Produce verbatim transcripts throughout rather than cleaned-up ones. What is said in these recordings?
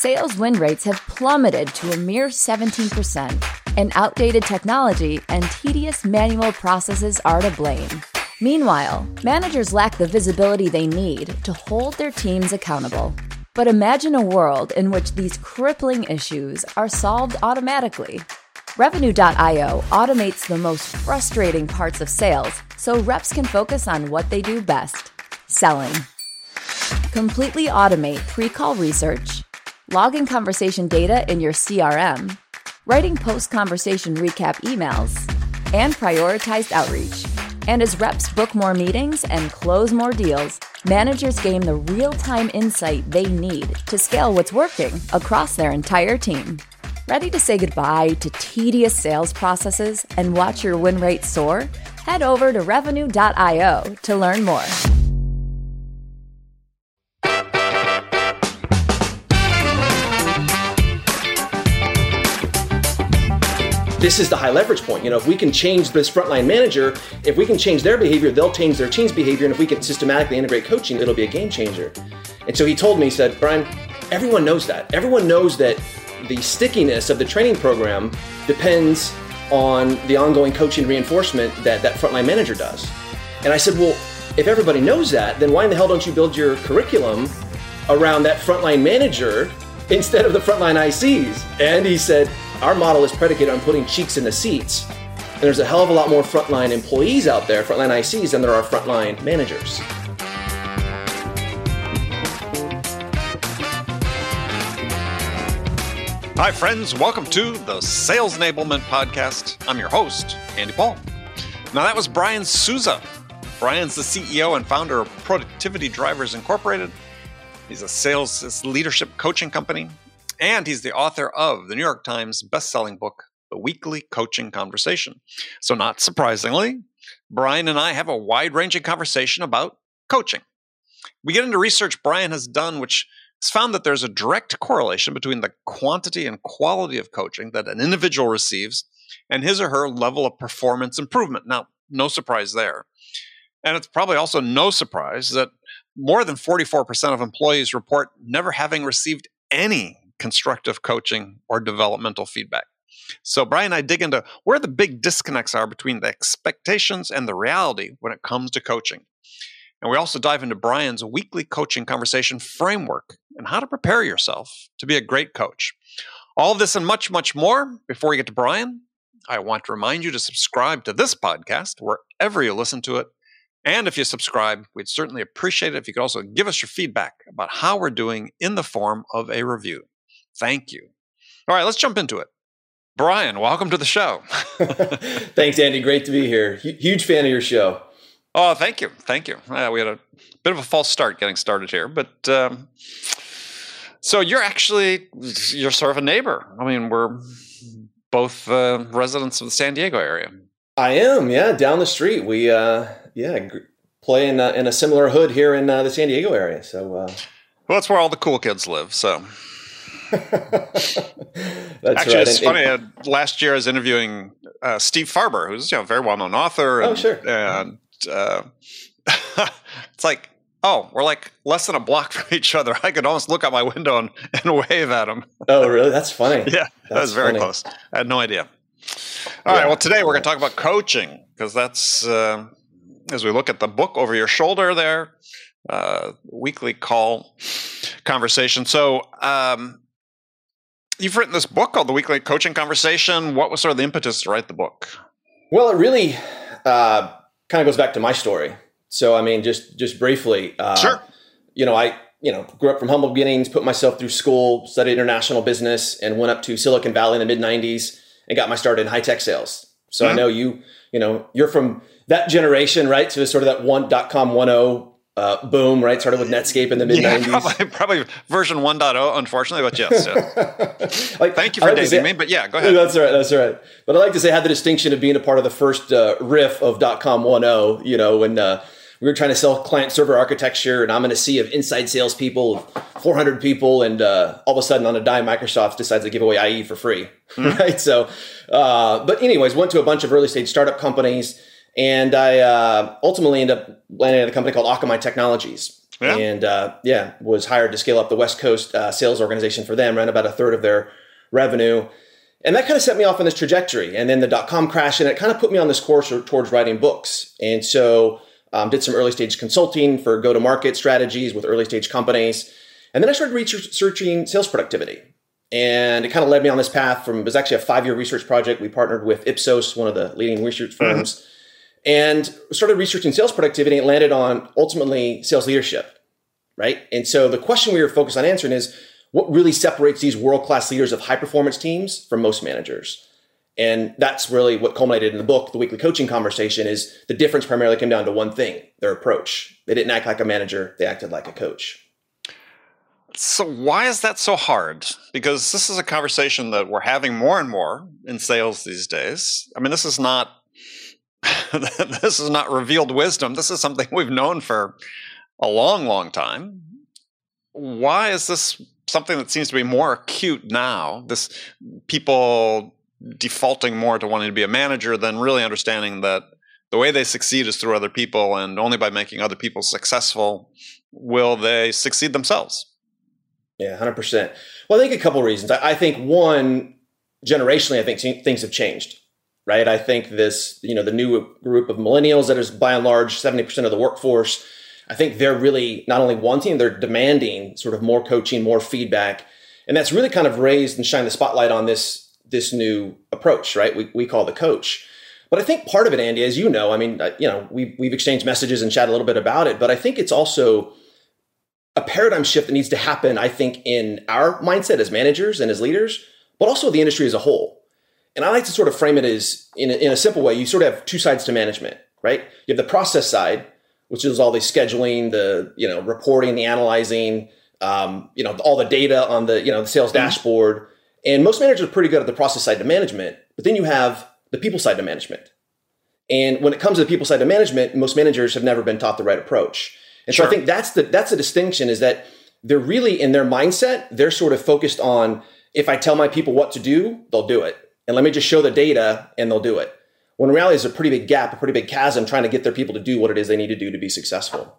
sales win rates have plummeted to a mere seventeen percent, and outdated technology and tedious manual processes are to blame. Meanwhile, managers lack the visibility they need to hold their teams accountable. But imagine a world in which these crippling issues are solved automatically. Revenue dot io automates the most frustrating parts of sales so reps can focus on what they do best, selling. Completely automate pre-call research, logging conversation data in your C R M, writing post-conversation recap emails, and prioritized outreach. And as reps book more meetings and close more deals, managers gain the real-time insight they need to scale what's working across their entire team. Ready to say goodbye to tedious sales processes and watch your win rate soar? Head over to Revenue dot io to learn more. This is the high leverage point. You know, if we can change this frontline manager, if we can change their behavior, they'll change their team's behavior. And if we can systematically integrate coaching, it'll be a game changer. And so he told me, he said, Brian, everyone knows that. Everyone knows that the stickiness of the training program depends on the ongoing coaching reinforcement that that frontline manager does. And I said, well, if everybody knows that, then why in the hell don't you build your curriculum around that frontline manager instead of the frontline I Cs? And he said, our model is predicated on putting cheeks in the seats. And there's a hell of a lot more frontline employees out there, frontline I Cs, than there are frontline managers. Hi, friends. Welcome to the Sales Enablement Podcast. I'm your host, Andy Paul. Now, that was Brian Souza. Brian's the C E O and founder of Productivity Drivers Incorporated. He's a sales leadership coaching company, and he's the author of the New York Times bestselling book, The Weekly Coaching Conversation. So not surprisingly, Brian and I have a wide-ranging conversation about coaching. We get into research Brian has done, which has found that there's a direct correlation between the quantity and quality of coaching that an individual receives and his or her level of performance improvement. Now, no surprise there. And it's probably also no surprise that more than forty-four percent of employees report never having received any constructive coaching or developmental feedback. So Brian and I dig into where the big disconnects are between the expectations and the reality when it comes to coaching. And we also dive into Brian's weekly coaching conversation framework and how to prepare yourself to be a great coach. All of this and much, much more. Before we get to Brian, I want to remind you to subscribe to this podcast wherever you listen to it. And if you subscribe, we'd certainly appreciate it if you could also give us your feedback about how we're doing in the form of a review. Thank you. All right, let's jump into it. Brian, welcome to the show. Thanks, Andy. Great to be here. H- huge fan of your show. Oh, thank you. Thank you. Uh, we had a bit of a false start getting started here, but um, so you're actually, you're sort of a neighbor. I mean, we're both uh, residents of the San Diego area. I am, yeah, down the street. We, uh, yeah, g- play in, uh, in a similar hood here in uh, the San Diego area. So, uh, well, that's where all the cool kids live. So. That's Actually, right. it's and, funny. And, uh, last year, I was interviewing uh, Steve Farber, who's you know a very well-known author. And, oh, sure. And uh, it's like, oh, we're like less than a block from each other. I could almost look out my window and, and wave at him. Oh, really? That's funny. Yeah, that's that was very funny. close. I had no idea. All yeah. right. Well, today we're going to talk about coaching because that's uh, as we look at the book over your shoulder there, uh, weekly call conversation. So. Um, You've written this book called The Weekly Coaching Conversation. What was sort of the impetus to write the book? Well, it really uh, kind of goes back to my story. So, I mean, just just briefly, uh, sure. You know, I you know grew up from humble beginnings, put myself through school, studied international business, and went up to Silicon Valley in the mid nineties and got my start in high tech sales. So, mm-hmm. I know you you know you're from that generation, right? So, it's sort of that one dot com one point oh. Uh, boom, right? Started with Netscape in the mid nineties. Yeah, probably, probably version one point oh, unfortunately, but yes. Yeah. like, Thank you for like dating say, me, but yeah, go ahead. That's all right, that's all right. But I like to say I had the distinction of being a part of the first uh, riff of .com one point oh, you know, when uh, we were trying to sell client-server architecture, and I'm in a sea of inside salespeople, four hundred people, and uh, all of a sudden on a dime, Microsoft decides to give away I E for free, mm-hmm. right? So, uh, but anyways, went to a bunch of early-stage startup companies, And I uh, ultimately ended up landing at a company called Akamai Technologies. Yeah. And uh, yeah, was hired to scale up the West Coast uh, sales organization for them, ran about a third of their revenue. And that kind of set me off on this trajectory. And then the dot-com crash, and it kind of put me on this course towards writing books. And so um, did some early stage consulting for go-to-market strategies with early stage companies. And then I started researching sales productivity. And it kind of led me on this path from, it was actually a five-year research project. We partnered with Ipsos, one of the leading research firms. Mm-hmm. And started researching sales productivity and landed on ultimately sales leadership, right? And so the question we were focused on answering is, what really separates these world-class leaders of high-performance teams from most managers? And that's really what culminated in the book, The Weekly Coaching Conversation, is the difference primarily came down to one thing, their approach. They didn't act like a manager, they acted like a coach. So why is that so hard? Because this is a conversation that we're having more and more in sales these days. I mean, this is not this is not revealed wisdom. This is something we've known for a long, long time. Why is this something that seems to be more acute now? This people defaulting more to wanting to be a manager than really understanding that the way they succeed is through other people, and only by making other people successful will they succeed themselves. Yeah, one hundred percent. Well, I think a couple of reasons. I think one, generationally, I think things have changed. Right. I think this, you know, the new group of millennials that is by and large seventy percent of the workforce, I think they're really not only wanting, they're demanding sort of more coaching, more feedback. And that's really kind of raised and shined the spotlight on this, this new approach, right? We we call the coach. But I think part of it, Andy, as you know, I mean, you know, we've, we've exchanged messages and chatted a little bit about it, but I think it's also a paradigm shift that needs to happen, I think, in our mindset as managers and as leaders, but also the industry as a whole. And I like to sort of frame it as, in a, in a simple way, you sort of have two sides to management, right? You have the process side, which is all the scheduling, the, you know, reporting, the analyzing, um, you know, all the data on the, you know, the sales mm-hmm. dashboard. And most managers are pretty good at the process side to management, but then you have the people side to management. And when it comes to the people side to management, most managers have never been taught the right approach. And sure. so I think that's the, that's the distinction, is that they're really, in their mindset, they're sort of focused on, if I tell my people what to do, they'll do it. And let me just show the data and they'll do it. When in reality, there's a pretty big gap, a pretty big chasm trying to get their people to do what it is they need to do to be successful.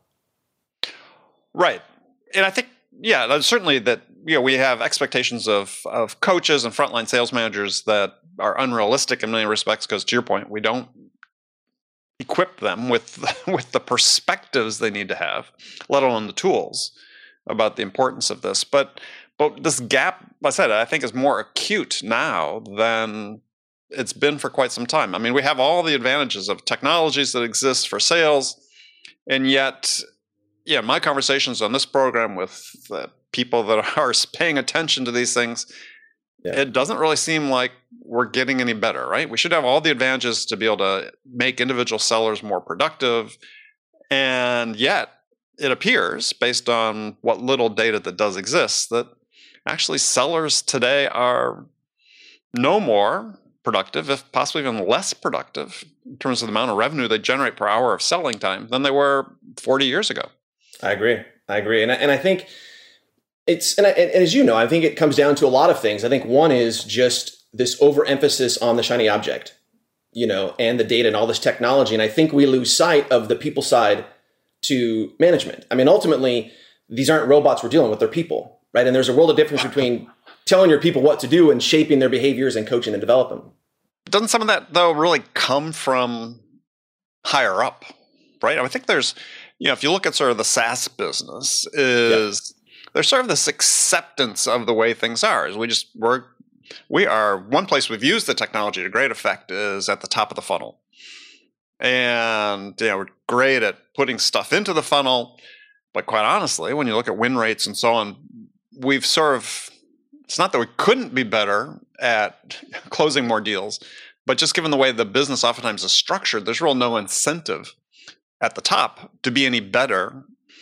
Right. And I think, yeah, certainly that, you know, we have expectations of, of coaches and frontline sales managers that are unrealistic in many respects, because to your point, we don't equip them with, with the perspectives they need to have, let alone the tools about the importance of this. But But this gap, like I said, I think is more acute now than it's been for quite some time. I mean, we have all the advantages of technologies that exist for sales, and yet, yeah, my conversations on this program with the people that are paying attention to these things, yeah. it doesn't really seem like we're getting any better, right? We should have all the advantages to be able to make individual sellers more productive, and yet it appears, based on what little data that does exist, that actually sellers today are no more productive, if possibly even less productive, in terms of the amount of revenue they generate per hour of selling time than they were forty years ago. I agree. I agree. And I, and I think it's, and, I, and as you know, I think it comes down to a lot of things. I think one is just this overemphasis on the shiny object, you know, and the data and all this technology. And I think we lose sight of the people side to management. I mean, ultimately, these aren't robots we're dealing with, they're people, right? And there's a world of difference between telling your people what to do and shaping their behaviors and coaching and developing them. Doesn't some of that, though, really come from higher up, right? I think there's, you know, if you look at sort of the SaaS business, is yeah. there's sort of this acceptance of the way things are. Is we just, we're, we are, one place we've used the technology to great effect is at the top of the funnel. And, you know, we're great at putting stuff into the funnel. But quite honestly, when you look at win rates and so on, we've sort of, it's not that we couldn't be better at closing more deals, but just given the way the business oftentimes is structured, there's real no incentive at the top to be any better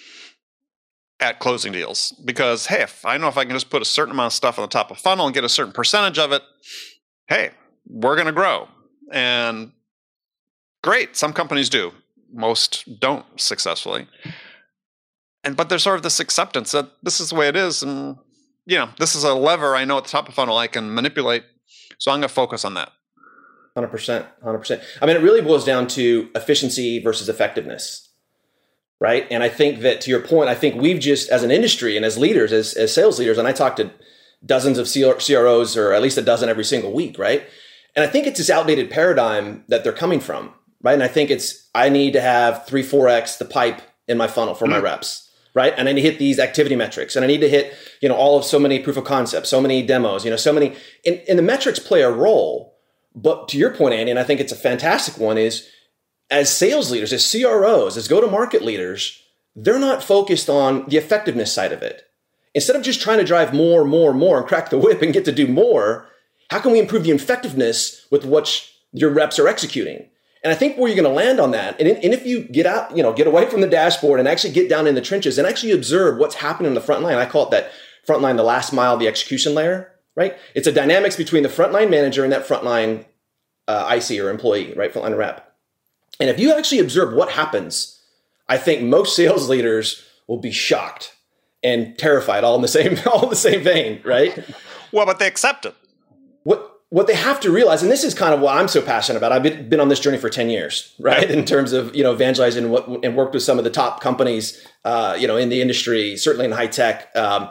at closing deals. Because, hey, if I know if I can just put a certain amount of stuff on the top of funnel and get a certain percentage of it, hey, we're going to grow. And great, some companies do. Most don't successfully. And but there's sort of this acceptance that this is the way it is, and you know, this is a lever I know at the top of the funnel I can manipulate, so I'm going to focus on that. hundred percent, hundred percent. I mean, it really boils down to efficiency versus effectiveness, right? And I think that, to your point, I think we've just, as an industry and as leaders, as, as sales leaders, and I talk to dozens of C R Os, or at least a dozen every single week, right? And I think it's this outdated paradigm that they're coming from, right? And I think it's, I need to have three, four X the pipe in my funnel for mm-hmm. my reps, right? And I need to hit these activity metrics, and I need to hit, you know, all of so many proof of concepts, so many demos, you know, so many, and, and the metrics play a role. But to your point, Andy, and I think it's a fantastic one, is as sales leaders, as C R Os, as go-to-market leaders, they're not focused on the effectiveness side of it. Instead of just trying to drive more, more, more and crack the whip and get to do more, how can we improve the effectiveness with what your reps are executing? And I think where you're going to land on that, and, and if you get out, you know, get away from the dashboard and actually get down in the trenches and actually observe what's happening in the front line. I call it that front line, the last mile, the execution layer, right? It's a dynamics between the frontline manager and that frontline uh, I C or employee, right? Frontline rep. And if you actually observe what happens, I think most sales leaders will be shocked and terrified all in the same, all in the same vein, right? Well, but they accept it. What what they have to realize, and this is kind of what I'm so passionate about. I've been, been on this journey for ten years, right? In terms of, you know, evangelizing what, and worked with some of the top companies, uh, you know, in the industry, certainly in high tech. Um,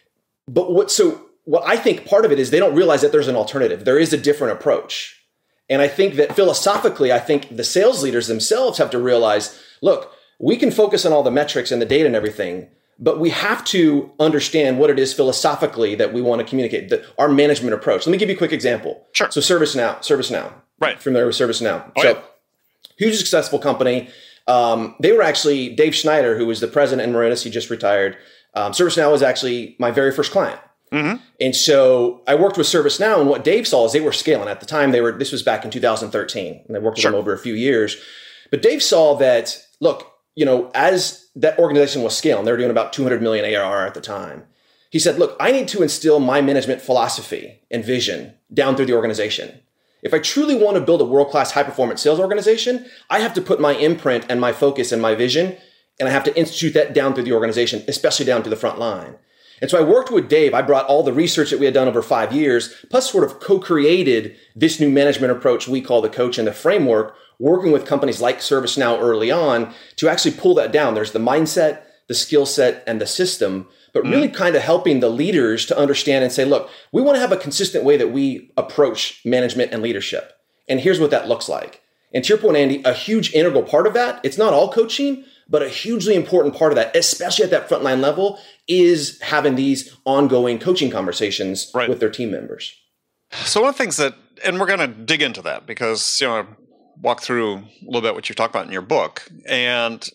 but what, so what I think part of it is they don't realize that there's an alternative. There is a different approach. And I think that philosophically, I think the sales leaders themselves have to realize, look, we can focus on all the metrics and the data and everything, but we have to understand what it is philosophically that we want to communicate, the, our management approach. Let me give you a quick example. Sure. So ServiceNow, ServiceNow. Right. Familiar with ServiceNow. Oh, so yeah. Huge successful company. Um, they were actually, Dave Schneider, who was the president in Mauritius, he just retired. Um, ServiceNow was actually my very first client. Mm-hmm. And so I worked with ServiceNow, and what Dave saw is they were scaling. At the time, they were, this was back in two thousand thirteen, and I worked with Sure. them over a few years. But Dave saw that, look, you know, as that organization was scaling, they were doing about two hundred million A R R at the time. He said, look, I need to instill my management philosophy and vision down through the organization. If I truly want to build a world-class high-performance sales organization, I have to put my imprint and my focus and my vision, and I have to institute that down through the organization, especially down to the front line. And so I worked with Dave. I brought all the research that we had done over five years, plus sort of co-created this new management approach we call the coach and the framework, working with companies like ServiceNow early on to actually pull that down. There's the mindset, the skill set, and the system, but really mm. kind of helping the leaders to understand and say, look, we want to have a consistent way that we approach management and leadership. And here's what that looks like. And to your point, Andy, a huge integral part of that, it's not all coaching, but a hugely important part of that, especially at that frontline level, is having these ongoing coaching conversations right. with their team members. So one of the things that, and we're going to dig into that because, you know, walk through a little bit what you talk about in your book. And,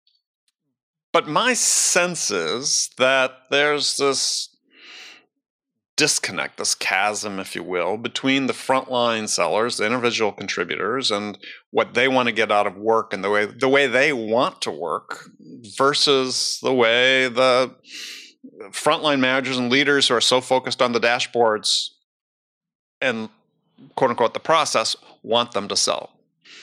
but my sense is that there's this disconnect, this chasm, if you will, between the frontline sellers, the individual contributors, and what they want to get out of work and the way the way they want to work versus the way the frontline managers and leaders who are so focused on the dashboards and quote unquote the process want them to sell.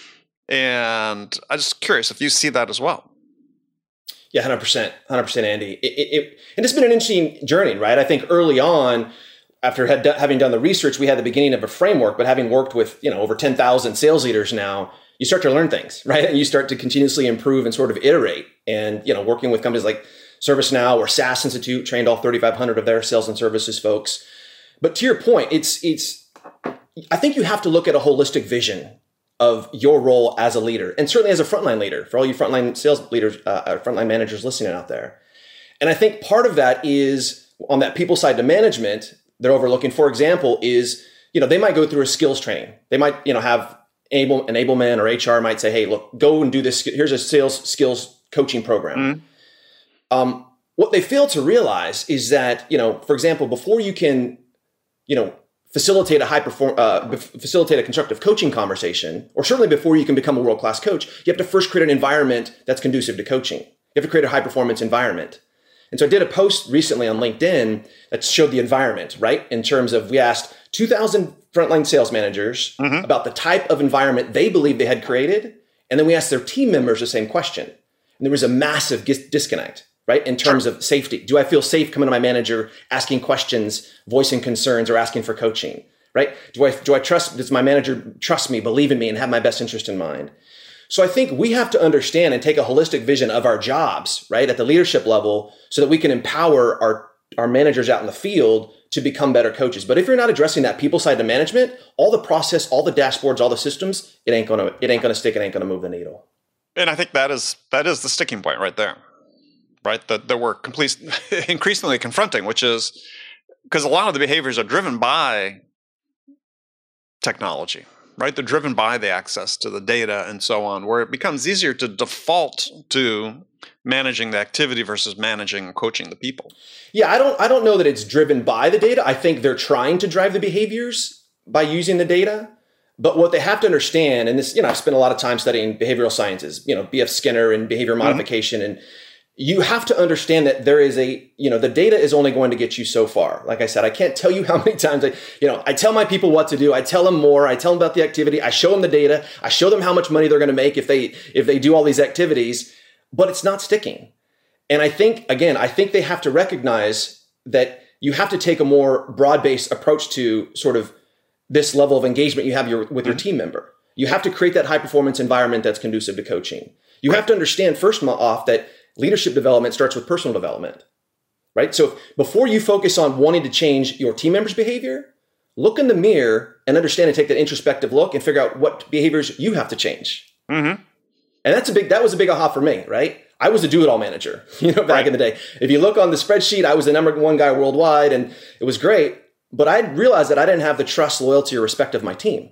And I'm just curious if you see that as well. Yeah, one hundred percent. one hundred percent, Andy. It, it, it, and it's been an interesting journey, right? I think early on, after had do, having done the research, we had the beginning of a framework, but having worked with, you know, over ten thousand sales leaders now, you start to learn things, right? And you start to continuously improve and sort of iterate. And, you know, working with companies like ServiceNow or SaaS Institute, trained all thirty-five hundred of their sales and services folks. But to your point, it's it's. I think you have to look at a holistic vision of your role as a leader, and certainly as a frontline leader, for all you frontline sales leaders, uh, frontline managers listening out there. And I think part of that is on that people side to management, they're overlooking, for example, is, you know, they might go through a skills training. They might, you know, have enable, enablement or H R might say, hey, look, go and do this. Here's a sales skills coaching program. Mm-hmm. Um, what they fail to realize is that, you know, for example, before you can, you know, facilitate a high perform, uh, facilitate a constructive coaching conversation, or certainly before you can become a world-class coach, you have to first create an environment that's conducive to coaching. You have to create a high-performance environment. And so I did a post recently on LinkedIn that showed the environment, right? In terms of, we asked two thousand frontline sales managers mm-hmm. about the type of environment they believed they had created. And then we asked their team members the same question. And there was a massive dis- disconnect. Right? In terms of safety. Do I feel safe coming to my manager, asking questions, voicing concerns, or asking for coaching? right? Do I, do I trust, does my manager trust me, believe in me, and have my best interest in mind? So I think we have to understand and take a holistic vision of our jobs, right, at the leadership level so that we can empower our, our managers out in the field to become better coaches. But if you're not addressing that people side of management, all the process, all the dashboards, all the systems, it ain't gonna, it ain't gonna stick, it ain't gonna move the needle. And I think that is that is the sticking point right there, right? That, that we're complete, increasingly confronting, which is because a lot of the behaviors are driven by technology, right? They're driven by the access to the data and so on, where it becomes easier to default to managing the activity versus managing and coaching the people. Yeah, I don't I don't know that it's driven by the data. I think they're trying to drive the behaviors by using the data. But what they have to understand, and this, you know, I've spent a lot of time studying behavioral sciences, you know, B F Skinner and behavior modification. Mm-hmm. And you have to understand that there is a, you know, the data is only going to get you so far. Like I said, I can't tell you how many times I, you know, I tell my people what to do. I tell them more. I tell them about the activity. I show them the data. I show them how much money they're going to make if they, if they do all these activities, but it's not sticking. And I think, again, I think they have to recognize that you have to take a more broad-based approach to sort of this level of engagement you have your, with your team member. You have to create that high-performance environment that's conducive to coaching. You have to understand, first off, that leadership development starts with personal development, right? So before you focus on wanting to change your team members' behavior, look in the mirror and understand and take that introspective look and figure out what behaviors you have to change. Mm-hmm. And that's a big, that was a big aha for me, right? I was a do-it-all manager, you know, back right. in the day. If you look on the spreadsheet, I was the number one guy worldwide, and it was great. But I realized that I didn't have the trust, loyalty, or respect of my team.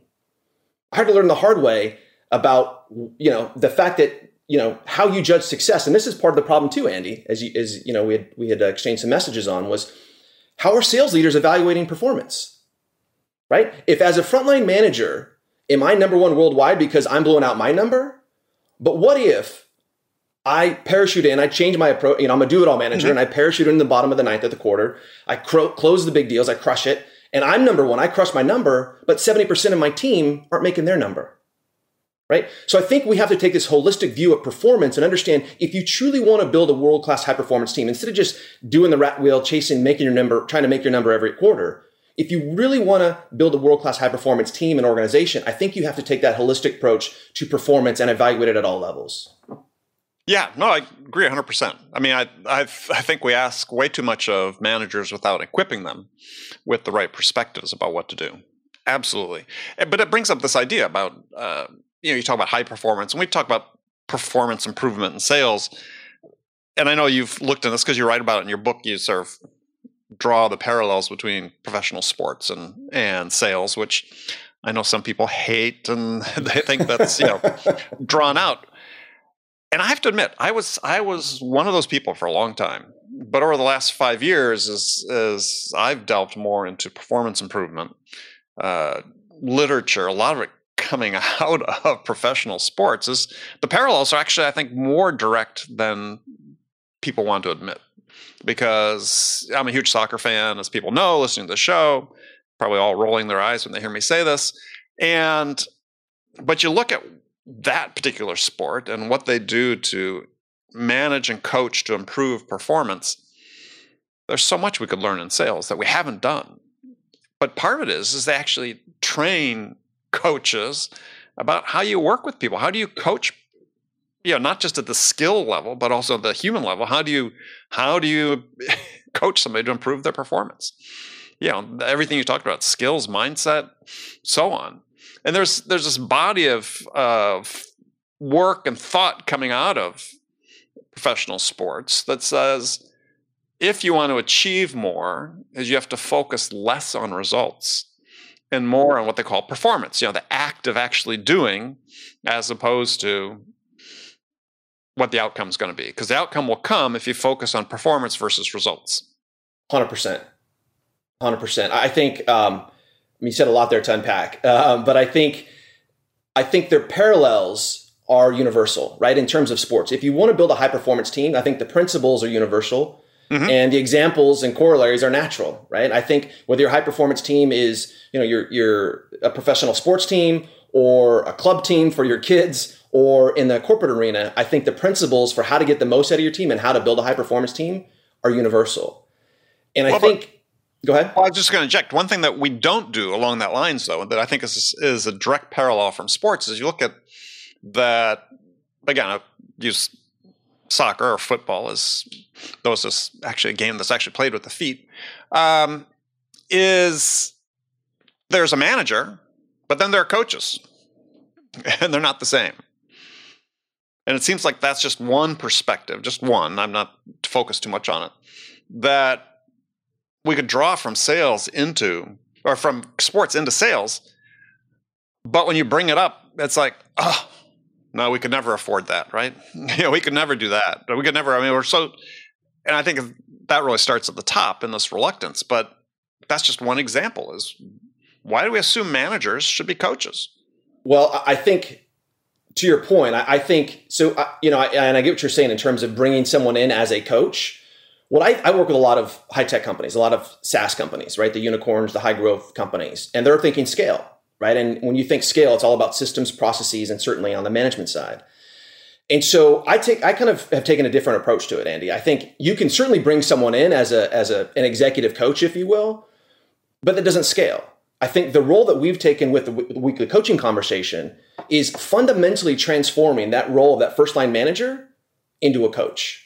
I had to learn the hard way about, you know, the fact that, you know, how you judge success. And this is part of the problem too, Andy, as you, as you know, we had, we had exchanged some messages on, was how are sales leaders evaluating performance, right? If as a frontline manager, am I number one worldwide because I'm blowing out my number? But what if I parachute in, I change my approach, you know, I'm a do-it-all manager, mm-hmm. and I parachute in the bottom of the ninth of the quarter. I cro- close the big deals, I crush it, and I'm number one, I crush my number, but seventy percent of my team aren't making their number, right? So I think we have to take this holistic view of performance and understand if you truly want to build a world-class high-performance team, instead of just doing the rat wheel, chasing, making your number, trying to make your number every quarter, if you really want to build a world-class high-performance team and organization, I think you have to take that holistic approach to performance and evaluate it at all levels. Yeah, no, I agree one hundred percent. I mean, I, I I think we ask way too much of managers without equipping them with the right perspectives about what to do. Absolutely. But it brings up this idea about, uh, you know, you talk about high performance, and we talk about performance improvement in sales. And I know you've looked at this because you write about it in your book. You sort of draw the parallels between professional sports and, and sales, which I know some people hate, and they think that's, you know, drawn out. And I have to admit, I was I was one of those people for a long time. But over the last five years, as, as I've delved more into performance improvement, uh, literature, a lot of it coming out of professional sports, is the parallels are actually, I think, more direct than people want to admit. Because I'm a huge soccer fan, as people know, listening to the show, probably all rolling their eyes when they hear me say this. And but you look at that particular sport and what they do to manage and coach to improve performance, there's so much we could learn in sales that we haven't done. But part of it is, is they actually train coaches about how you work with people. How do you coach, you know, not just at the skill level, but also the human level? How do you, how do you coach somebody to improve their performance? You know, everything you talked about, skills, mindset, so on. And there's there's this body of of work and thought coming out of professional sports that says if you want to achieve more, is you have to focus less on results and more on what they call performance. You know, the act of actually doing, as opposed to what the outcome is going to be. Because the outcome will come if you focus on performance versus results. one hundred percent. one hundred percent. I think. Um, I mean, you said a lot there to unpack, um, but I think I think their parallels are universal, right? In terms of sports, if you want to build a high performance team, I think the principles are universal, mm-hmm. and the examples and corollaries are natural, right? I think whether your high performance team is, you know, you're you're a professional sports team or a club team for your kids or in the corporate arena, I think the principles for how to get the most out of your team and how to build a high performance team are universal. And I well, think. Go ahead. Well, I was just going to inject one thing that we don't do along that lines, though, that I think is is a direct parallel from sports. Is you look at that again. I use soccer or football as though it's just actually a game that's actually played with the feet. Um, is there's a manager, but then there are coaches, and they're not the same. And it seems like that's just one perspective, just one. I'm not focused too much on it. That we could draw from sales into, or from sports into sales, but when you bring it up, it's like, oh, no, we could never afford that, right? You know, we could never do that. We could never, I mean, we're so, and I think that really starts at the top in this reluctance, but that's just one example is why do we assume managers should be coaches? Well, I think to your point, I think, so, you know, and I get what you're saying in terms of bringing someone in as a coach. Well, I, I work with a lot of high-tech companies, a lot of SaaS companies, right? The unicorns, the high-growth companies, and they're thinking scale, right? And when you think scale, it's all about systems, processes, and certainly on the management side. And so I take, I kind of have taken a different approach to it, Andy. I think you can certainly bring someone in as a as a an executive coach, if you will, but that doesn't scale. I think the role that we've taken with the, w- the weekly coaching conversation is fundamentally transforming that role of that first-line manager into a coach.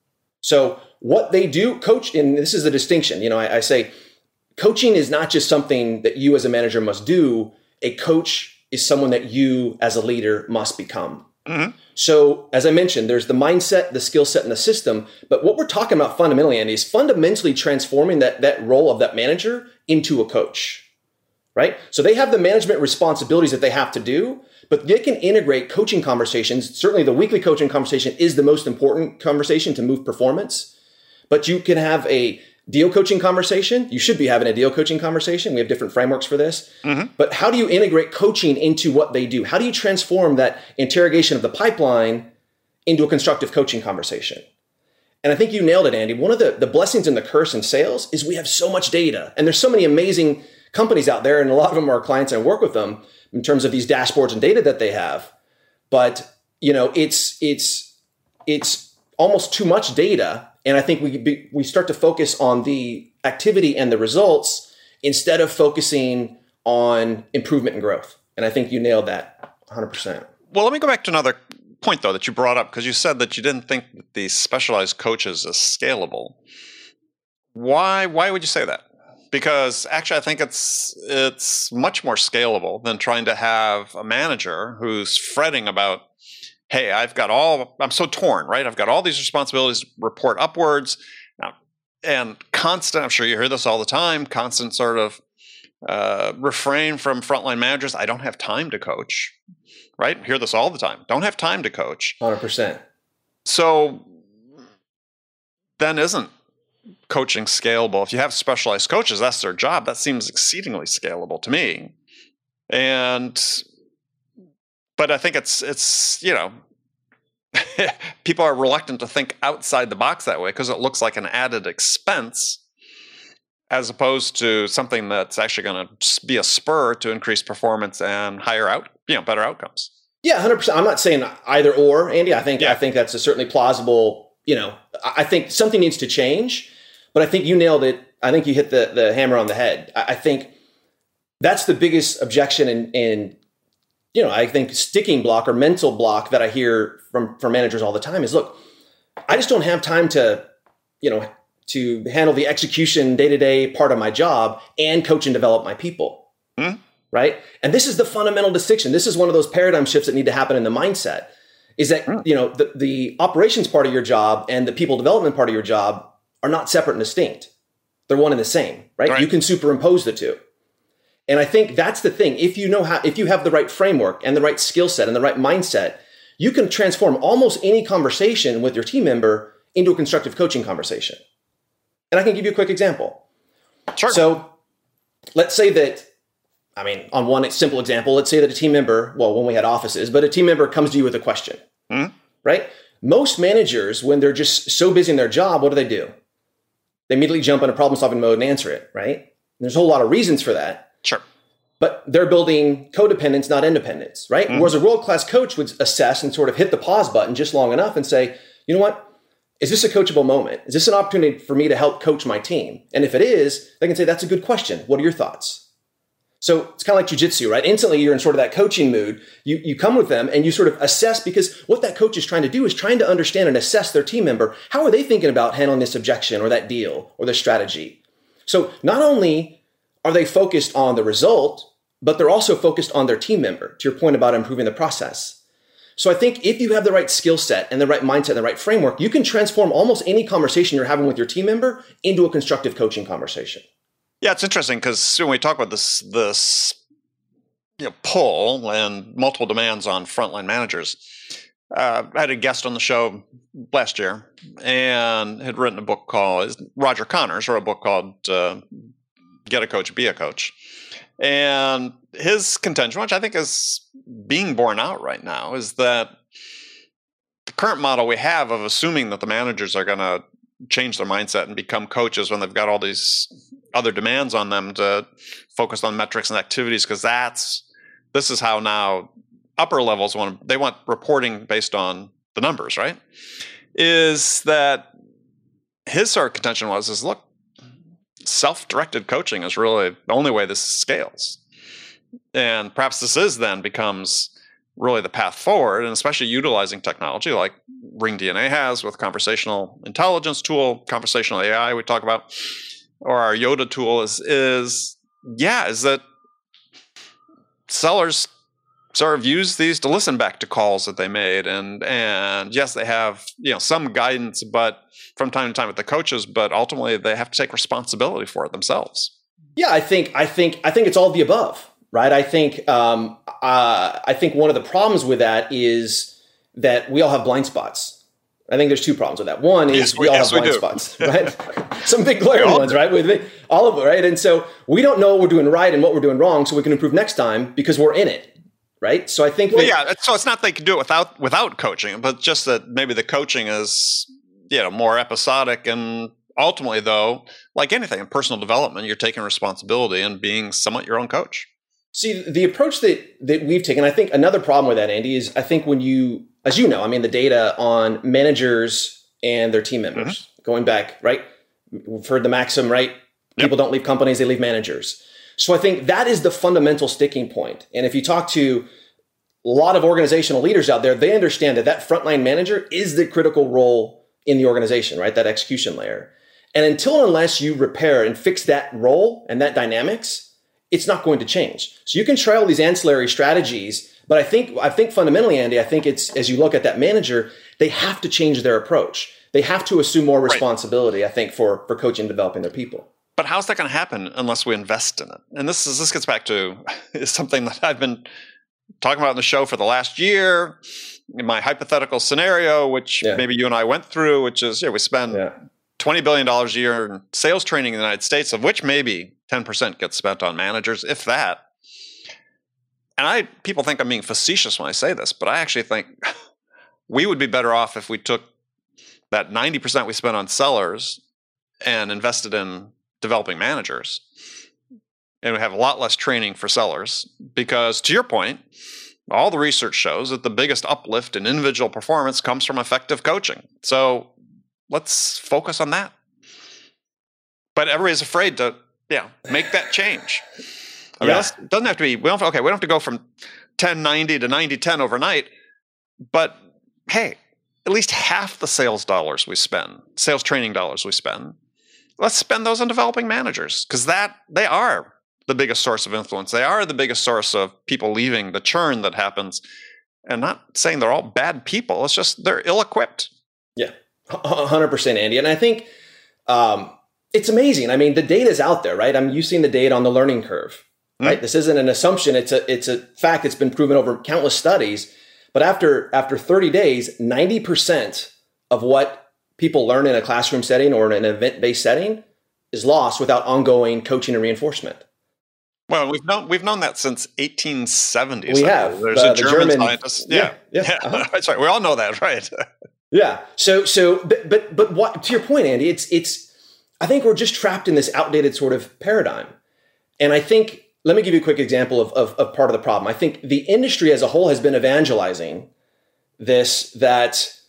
So what they do, coach, and this is the distinction, you know, I, I say coaching is not just something that you as a manager must do. A coach is someone that you as a leader must become. Mm-hmm. So as I mentioned, there's the mindset, the skill set, and the system. But what we're talking about fundamentally, Andy, is fundamentally transforming that, that role of that manager into a coach, right? So they have the management responsibilities that they have to do, but they can integrate coaching conversations. Certainly the weekly coaching conversation is the most important conversation to move performance. But you can have a deal coaching conversation. You should be having a deal coaching conversation. We have different frameworks for this. Mm-hmm. But how do you integrate coaching into what they do? How do you transform that interrogation of the pipeline into a constructive coaching conversation? And I think you nailed it, Andy. One of the, the blessings and the curse in sales is we have so much data. And there's so many amazing companies out there, and a lot of them are clients and I work with them in terms of these dashboards and data that they have. But, you know, it's it's it's almost too much data. And I think we be, we start to focus on the activity and the results instead of focusing on improvement and growth. And I think you nailed that one hundred percent. Well, let me go back to another point, though, that you brought up, because you said that you didn't think that these specialized coaches is scalable. Why Why would you say that? Because actually, I think it's it's much more scalable than trying to have a manager who's fretting about, hey, I've got all, I'm so torn, right? I've got all these responsibilities to report upwards. Now, and constant, I'm sure you hear this all the time, constant sort of uh, refrain from frontline managers. I don't have time to coach, right? I hear this all the time. Don't have time to coach. one hundred percent. So then isn't coaching scalable? If you have specialized coaches, that's their job. That seems exceedingly scalable to me. And But I think it's, it's you know, people are reluctant to think outside the box that way because it looks like an added expense as opposed to something that's actually going to be a spur to increase performance and higher out, you know, better outcomes. Yeah, one hundred percent. I'm not saying either or, Andy. I think yeah. I think that's a certainly plausible, you know, I think something needs to change, but I think you nailed it. I think you hit the, the hammer on the head. I, I think that's the biggest objection in, in you know, I think sticking block or mental block that I hear from, from managers all the time is, look, I just don't have time to, you know, to handle the execution day-to-day part of my job and coach and develop my people, mm. right? And this is the fundamental distinction. This is one of those paradigm shifts that need to happen in the mindset is that, mm. you know, the, the operations part of your job and the people development part of your job are not separate and distinct. They're one and the same, right? right. You can superimpose the two. And I think that's the thing. If you know how, if you have the right framework and the right skill set and the right mindset, you can transform almost any conversation with your team member into a constructive coaching conversation. And I can give you a quick example. Sure. So let's say that, I mean, on one simple example, let's say that a team member, well, when we had offices, but a team member comes to you with a question, mm-hmm. right? Most managers, when they're just so busy in their job, what do they do? They immediately jump into problem-solving mode and answer it, right? And there's a whole lot of reasons for that. Sure. But they're building codependence, not independence, right? Mm-hmm. Whereas a world-class coach would assess and sort of hit the pause button just long enough and say, you know what? is this a coachable moment? Is this an opportunity for me to help coach my team? And if it is, they can say, that's a good question. What are your thoughts? So it's kind of like jujitsu, right? Instantly, you're in sort of that coaching mood. You you come with them and you sort of assess, because what that coach is trying to do is trying to understand and assess their team member. How are they thinking about handling this objection or that deal or their strategy? So not only are they focused on the result, but they're also focused on their team member, to your point about improving the process. So I think if you have the right skill set and the right mindset and the right framework, you can transform almost any conversation you're having with your team member into a constructive coaching conversation. Yeah, it's interesting because when we talk about this, this you know, pull and multiple demands on frontline managers, uh, I had a guest on the show last year and had written a book called, Roger Connors wrote a book called uh, Get a Coach, Be a Coach. And his contention, which I think is being borne out right now, is that the current model we have of assuming that the managers are going to change their mindset and become coaches when they've got all these other demands on them to focus on metrics and activities, because that's this is how now upper levels want they want reporting based on the numbers, right? Is that his sort of contention was is look, self-directed coaching is really the only way this scales, and perhaps this is then becomes really the path forward, and especially utilizing technology like Ring D N A has with conversational intelligence tool, conversational A I we talk about, or our Yoda tool is, is yeah, is that sellers sort of use these to listen back to calls that they made. And, and yes, they have, you know, some guidance, but from time to time with the coaches, but ultimately they have to take responsibility for it themselves. Yeah, I think, I think, I think it's all of the above, right? I think, um, uh, I think one of the problems with that is that we all have blind spots. I think there's two problems with that. One is yes, we all yes, have blind we spots, right? Some big glaring ones, right? With all of it, right? And so we don't know what we're doing right and what we're doing wrong, so we can improve next time because we're in it, right? So I think well, that, yeah. So it's not they can do it without without coaching, but just that maybe the coaching is you know more episodic, and ultimately, though, like anything in personal development, you're taking responsibility and being somewhat your own coach. See, the approach that that we've taken, I think another problem with that, Andy, is I think when you as you know, I mean, the data on managers and their team members mm-hmm. going back, right? We've heard the maxim, right? People yep. don't leave companies, they leave managers. So I think that is the fundamental sticking point. And if you talk to a lot of organizational leaders out there, they understand that that frontline manager is the critical role in the organization, right? That execution layer. And until unless you repair and fix that role and that dynamics, it's not going to change. So you can try all these ancillary strategies. But I think I think fundamentally, Andy, I think it's as you look at that manager, they have to change their approach. They have to assume more responsibility, right. I think, for, for coaching and developing their people. But how's that going to happen unless we invest in it? And this is this gets back to is something that I've been talking about in the show for the last year. In my hypothetical scenario, which yeah. maybe you and I went through, which is yeah, we spend yeah. twenty billion dollars a year in sales training in the United States, of which maybe ten percent gets spent on managers, if that. And I, people think I'm being facetious when I say this, but I actually think we would be better off if we took that ninety percent we spent on sellers and invested in developing managers. And we have a lot less training for sellers because, to your point, all the research shows that the biggest uplift in individual performance comes from effective coaching. So let's focus on that. But everybody's afraid to, yeah, make that change. I mean, yeah. It doesn't have to be, we don't, okay, we don't have to go from ten ninety to ninety ten overnight, but hey, at least half the sales dollars we spend, sales training dollars we spend, let's spend those on developing managers, because that, they are the biggest source of influence. They are the biggest source of people leaving, the churn that happens. And not saying they're all bad people, it's just they're ill-equipped. Yeah, one hundred percent, Andy. And I think um, it's amazing. I mean, the data is out there, right? I'm using the data on the learning curve. Right. Mm-hmm. This isn't an assumption. It's a it's a fact. It's been proven over countless studies. But after after thirty days, ninety percent of what people learn in a classroom setting or in an event-based setting is lost without ongoing coaching and reinforcement. Well, we've known we've known that since eighteen seventy. We have. There's uh, a German, German scientist. Yeah, yeah. yeah. Uh-huh. That's right. We all know that, right? yeah. So so but but but what to your point, Andy? It's it's. I think we're just trapped in this outdated sort of paradigm, and I think. Let me give you a quick example of, of, of part of the problem. I think the industry as a whole has been evangelizing this, that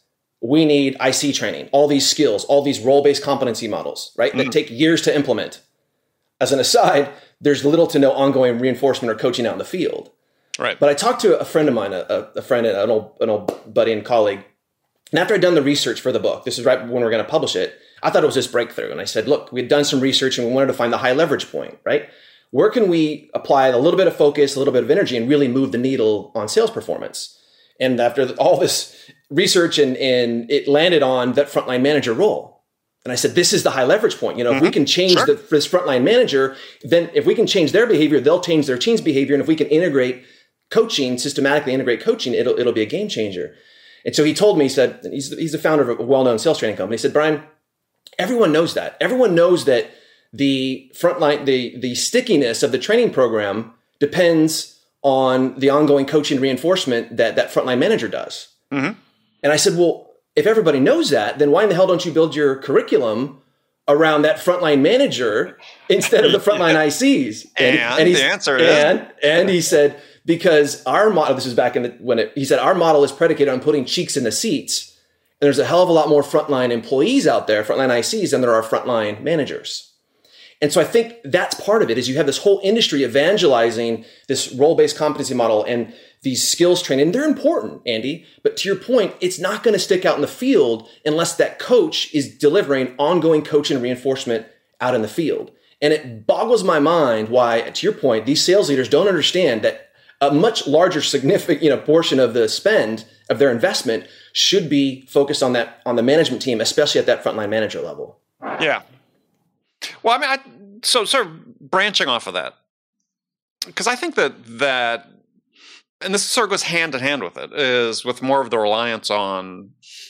we need I C training, all these skills, all these role-based competency models, right? That mm. take years to implement. As an aside, there's little to no ongoing reinforcement or coaching out in the field. Right. But I talked to a friend of mine, a, a friend, an old, an old buddy and colleague. And after I'd done the research for the book, this is right when we were going to publish it, I thought it was this breakthrough. And I said, look, we had done some research and we wanted to find the high leverage point, right? Where can we apply a little bit of focus, a little bit of energy, and really move the needle on sales performance? And after all this research, and, and it landed on that frontline manager role. And I said, this is the high leverage point. You know, mm-hmm. if we can change sure. the, this frontline manager, then if we can change their behavior, they'll change their team's behavior. And if we can integrate coaching, systematically integrate coaching, it'll it'll be a game changer. And so he told me, he said, he's, he's the founder of a well-known sales training company. He said, Brian, everyone knows that. Everyone knows that the frontline, the, the stickiness of the training program depends on the ongoing coaching reinforcement that that frontline manager does. Mm-hmm. And I said, well, if everybody knows that, then why in the hell don't you build your curriculum around that frontline manager instead of the frontline I Cs? And, and, and the answer is? And, and he said, because our model, this was back in the, when it, he said, our model is predicated on putting cheeks in the seats. And there's a hell of a lot more frontline employees out there, frontline I Cs, than there are frontline managers. And so I think that's part of it, is you have this whole industry evangelizing this role-based competency model and these skills training. And they're important, Andy, but to your point, it's not going to stick out in the field unless that coach is delivering ongoing coaching and reinforcement out in the field. And it boggles my mind why, to your point, these sales leaders don't understand that a much larger significant, you know, portion of the spend of their investment should be focused on that, on the management team, especially at that frontline manager level. Yeah. Well, I mean, I, so sort of branching off of that, because I think that that, and this sort of goes hand in hand with it, is with more of the reliance on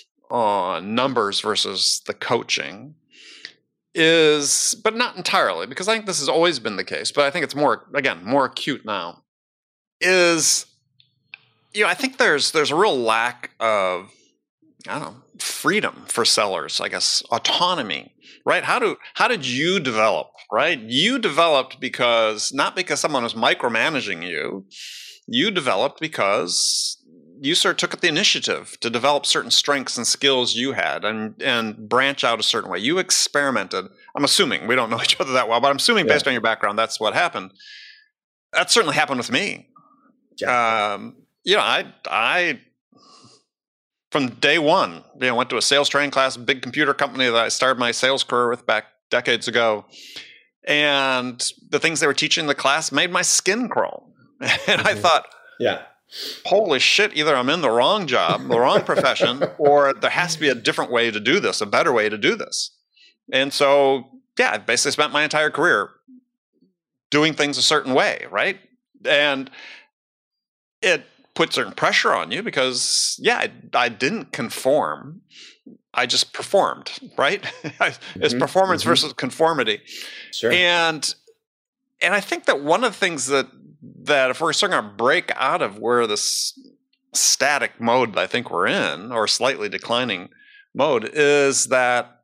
on numbers versus the coaching, is, but not entirely, because I think this has always been the case, but I think it's more, again, more acute now, is, you know, I think there's there's a real lack of, I don't know, freedom for sellers, I guess, autonomy. Right? How do how did you develop? Right? You developed because, not because someone was micromanaging you. You developed because you sort of took the initiative to develop certain strengths and skills you had, and and branch out a certain way. You experimented. I'm assuming, we don't know each other that well, but I'm assuming based yeah. on your background, that's what happened. That certainly happened with me. Yeah. Um, you know, I I. From day one, you know, went to a sales training class, big computer company that I started my sales career with back decades ago. And the things they were teaching in the class made my skin crawl. And mm-hmm. I thought, yeah, holy shit, either I'm in the wrong job, the wrong profession, or there has to be a different way to do this, a better way to do this. And so, yeah, I basically spent my entire career doing things a certain way, right? And it put certain pressure on you because, yeah, I, I didn't conform. I just performed, right? Mm-hmm. It's performance mm-hmm. versus conformity. Sure. And and I think that one of the things that, that if we're starting to break out of where this static mode that I think we're in, or slightly declining mode, is that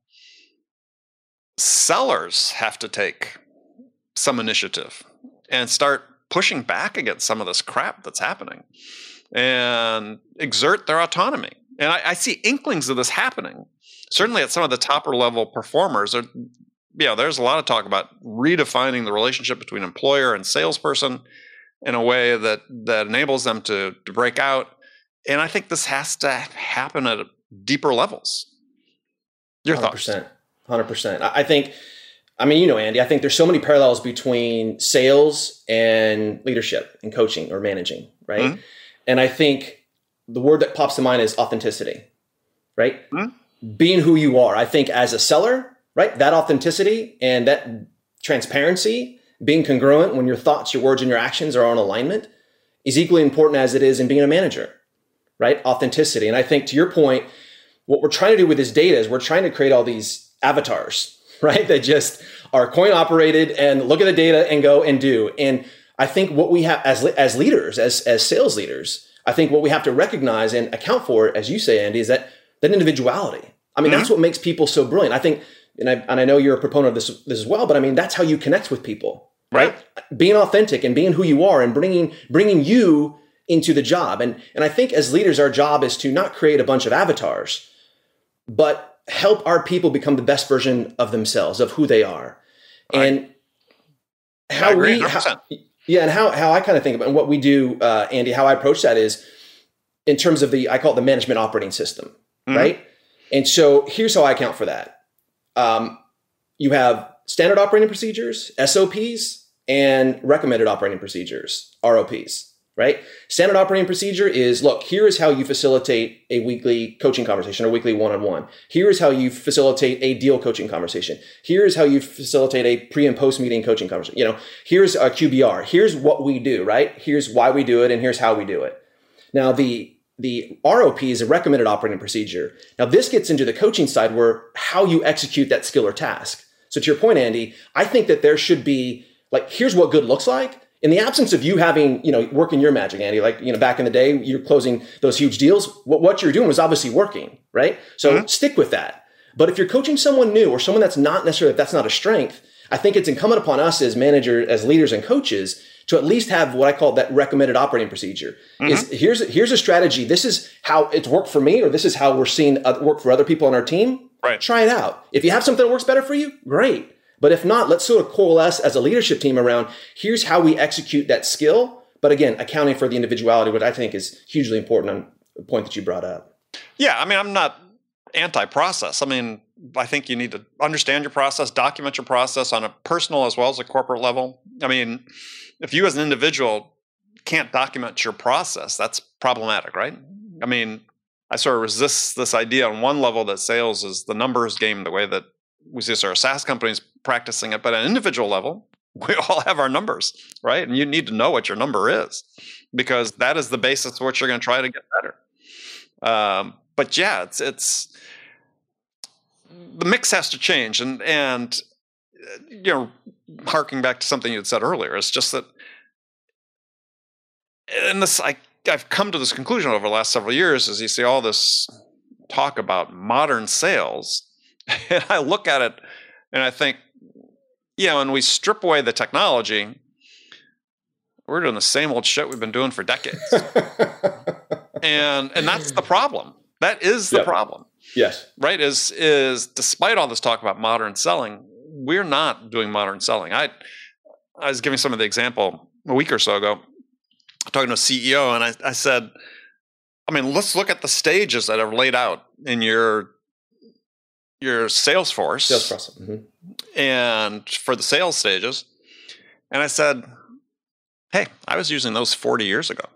sellers have to take some initiative and start pushing back against some of this crap that's happening and exert their autonomy. And I, I see inklings of this happening, certainly at some of the topper level performers. Are, you know, there's a lot of talk about redefining the relationship between employer and salesperson in a way that, that enables them to, to break out. And I think this has to happen at deeper levels. Your one hundred percent, thoughts? one hundred percent. I think, I mean, you know, Andy, I think there's so many parallels between sales and leadership and coaching or managing, right? Mm-hmm. And I think the word that pops to mind is authenticity, right? Mm-hmm. Being who you are. I think as a seller, right, that authenticity and that transparency, being congruent when your thoughts, your words, and your actions are on alignment is equally important as it is in being a manager, right? Authenticity. And I think, to your point, what we're trying to do with this data is we're trying to create all these avatars, right? That just are coin operated and look at the data and go and do. And I think what we have as as leaders, as as sales leaders, I think what we have to recognize and account for, as you say, Andy, is that that individuality. I mean, mm-hmm. that's what makes people so brilliant. I think, and I and I know you're a proponent of this this as well, but I mean, that's how you connect with people, right? right? Being authentic and being who you are and bringing bringing you into the job. And and I think as leaders, our job is to not create a bunch of avatars, but help our people become the best version of themselves, of who they are. Right. And how we, how, yeah, and how, how I kind of think about it, and what we do, uh, Andy, how I approach that is in terms of the, I call it the management operating system, mm-hmm. right? And so here's how I account for that. Um, you have standard operating procedures, S O Ps, and recommended operating procedures, R O Ps, right? Standard operating procedure is, look, here is how you facilitate a weekly coaching conversation or weekly one-on-one. Here is how you facilitate a deal coaching conversation. Here is how you facilitate a pre and post meeting coaching conversation. You know, here's a Q B R. Here's what we do, right? Here's why we do it, and here's how we do it. Now, the The R O P is a recommended operating procedure. Now, this gets into the coaching side where how you execute that skill or task. So to your point, Andy, I think that there should be like, here's what good looks like. In the absence of you having, you know, working your magic, Andy, like, you know, back in the day, you're closing those huge deals. What, what you're doing was obviously working, right? So mm-hmm. stick with that. But if you're coaching someone new or someone that's not necessarily, if that's not a strength, I think it's incumbent upon us as managers, as leaders and coaches to at least have what I call that recommended operating procedure. Mm-hmm. Is here's, here's a strategy. This is how it's worked for me, or this is how we're seeing it work for other people on our team. Right. Try it out. If you have something that works better for you, great. But if not, let's sort of coalesce as a leadership team around here's how we execute that skill. But again, accounting for the individuality, which I think is hugely important on the point that you brought up. Yeah, I mean, I'm not anti-process. I mean, I think you need to understand your process, document your process on a personal as well as a corporate level. I mean, if you as an individual can't document your process, that's problematic, right? I mean, I sort of resist this idea on one level that sales is the numbers game, the way that we see our SaaS companies practicing it. But at an individual level, we all have our numbers, right? And you need to know what your number is because that is the basis of what you're going to try to get better. Um, but yeah, it's it's the mix has to change, and and you know, harking back to something you had said earlier, it's just that, and this I I've come to this conclusion over the last several years as you see all this talk about modern sales, and I look at it and I think, you know, when we strip away the technology, we're doing the same old shit we've been doing for decades, and and that's the problem. That is the yep. problem. Yes. Right. Is is despite all this talk about modern selling, we're not doing modern selling. I I was giving some of the example a week or so ago, talking to a C E O, and I, I said, I mean, let's look at the stages that are laid out in your your sales force. Sales process. Mm-hmm. And for the sales stages. And I said, hey, I was using those forty years ago.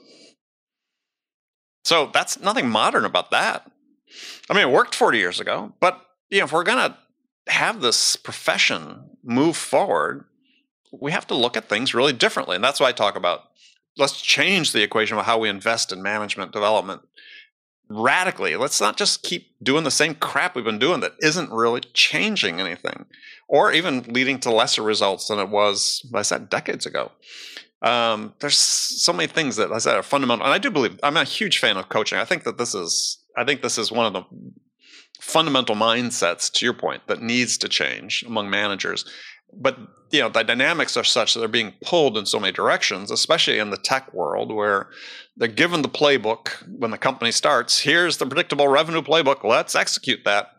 So that's nothing modern about that. I mean, it worked forty years ago, but you know, if we're going to have this profession move forward, we have to look at things really differently. And that's why I talk about, let's change the equation of how we invest in management development radically. Let's not just keep doing the same crap we've been doing that isn't really changing anything or even leading to lesser results than it was, like I said, decades ago. Um, there's so many things that I said are fundamental, and I do believe I'm a huge fan of coaching. I think that this is, I think this is one of the fundamental mindsets, to your point, that needs to change among managers. But you know, the dynamics are such that they're being pulled in so many directions, especially in the tech world, where they're given the playbook when the company starts. Here's the predictable revenue playbook. Let's execute that,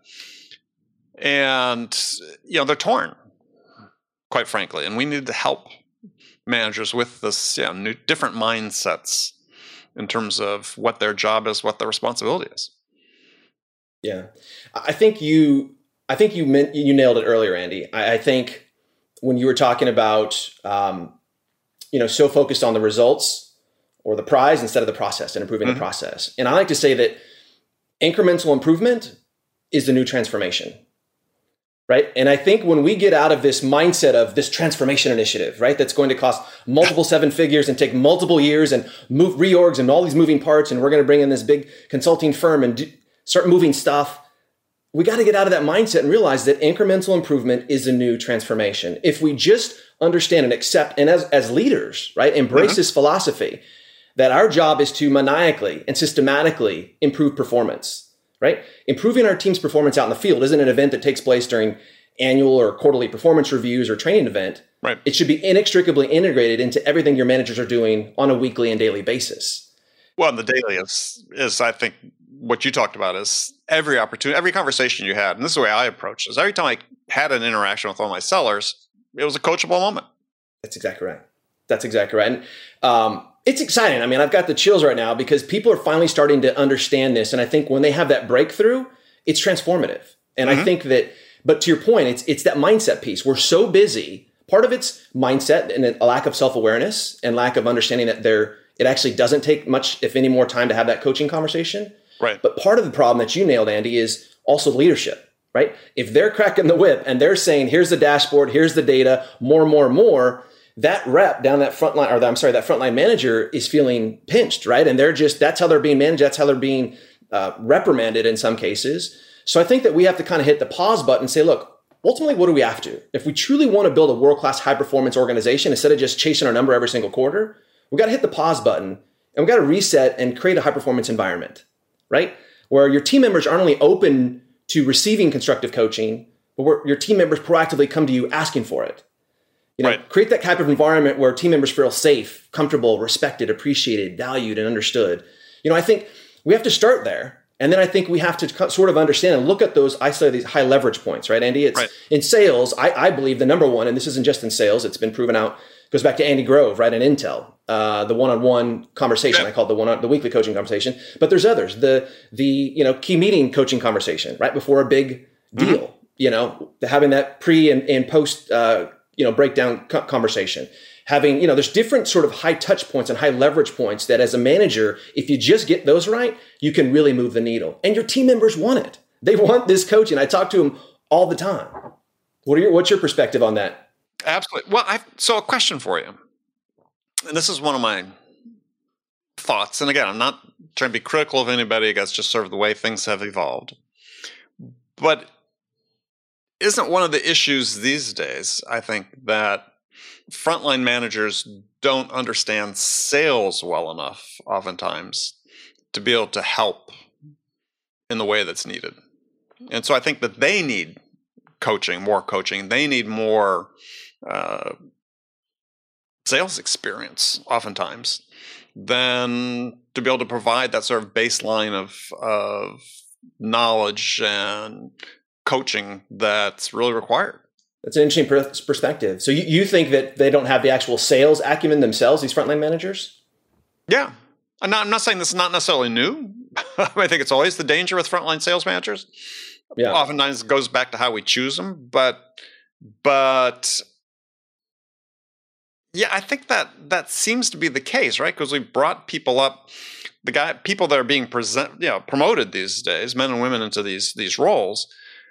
and you know, they're torn, quite frankly, and we need to help managers with this, you know, new, different mindsets in terms of what their job is, what their responsibility is. Yeah, I think you, I think you meant you nailed it earlier, Andy. I, I think when you were talking about, um, you know, so focused on the results or the prize instead of the process and improving mm-hmm. the process. And I like to say that incremental improvement is the new transformation. Right. And I think when we get out of this mindset of this transformation initiative, right, that's going to cost multiple seven figures and take multiple years and move reorgs and all these moving parts, and we're going to bring in this big consulting firm and do, start moving stuff. We got to get out of that mindset and realize that incremental improvement is a new transformation. If we just understand and accept, and as, as leaders, right, embrace mm-hmm. this philosophy that our job is to maniacally and systematically improve performance. Right? Improving our team's performance out in the field isn't an event that takes place during annual or quarterly performance reviews or training event. Right. It should be inextricably integrated into everything your managers are doing on a weekly and daily basis. Well, and the daily is, is I think, what you talked about is every opportunity, every conversation you had, and this is the way I approach this. Every time I had an interaction with one of my sellers, it was a coachable moment. That's exactly right. That's exactly right. And um, it's exciting. I mean, I've got the chills right now because people are finally starting to understand this. And I think when they have that breakthrough, it's transformative. And mm-hmm. I think that, but to your point, it's it's that mindset piece. We're so busy. Part of it's mindset and a lack of self-awareness and lack of understanding that there, it actually doesn't take much, if any, more time to have that coaching conversation. Right. But part of the problem that you nailed, Andy, is also leadership, right? If they're cracking the whip and they're saying, here's the dashboard, here's the data, more, more, more, that rep down that front line, or the, I'm sorry, that frontline manager is feeling pinched, right? And they're just, that's how they're being managed. That's how they're being uh, reprimanded in some cases. So I think that we have to kind of hit the pause button and say, look, ultimately, what do we have to? If we truly want to build a world-class high-performance organization, instead of just chasing our number every single quarter, we got to hit the pause button and we got to reset and create a high-performance environment, right? Where your team members aren't only open to receiving constructive coaching, but where your team members proactively come to you asking for it. You know, right. Create that type of environment where team members feel safe, comfortable, respected, appreciated, valued, and understood. You know, I think we have to start there. And then I think we have to sort of understand and look at those, I say these high leverage points, right, Andy? It's right. In sales, I, I believe the number one, and this isn't just in sales, it's been proven out, goes back to Andy Grove, right, in Intel, uh, the one-on-one conversation. Yeah. I call it the one, the weekly coaching conversation. But there's others, the the you know key meeting coaching conversation, right before a big deal. Mm-hmm. You know, having that pre and, and post uh, you know breakdown co- conversation. Having, you know, there's different sort of high touch points and high leverage points that as a manager, if you just get those right, you can really move the needle. And your team members want it. They want this coaching. I talk to them all the time. What are your, what's your perspective on that? Absolutely. Well, I've, so a question for you. And this is one of my thoughts. And again, I'm not trying to be critical of anybody. That's just sort of the way things have evolved. But isn't one of the issues these days, I think, that frontline managers don't understand sales well enough oftentimes to be able to help in the way that's needed. And so I think that they need coaching, more coaching. They need more uh, sales experience oftentimes than to be able to provide that sort of baseline of, of knowledge and coaching that's really required. That's an interesting per- perspective. So you, you think that they don't have the actual sales acumen themselves, these frontline managers? Yeah. I'm not, I'm not saying this is not necessarily new. I think it's always the danger with frontline sales managers. Yeah. Oftentimes it goes back to how we choose them. But, but yeah, I think that that seems to be the case, right? Because we've brought people up, the guy, people that are being present, you know, promoted these days, men and women into these these roles.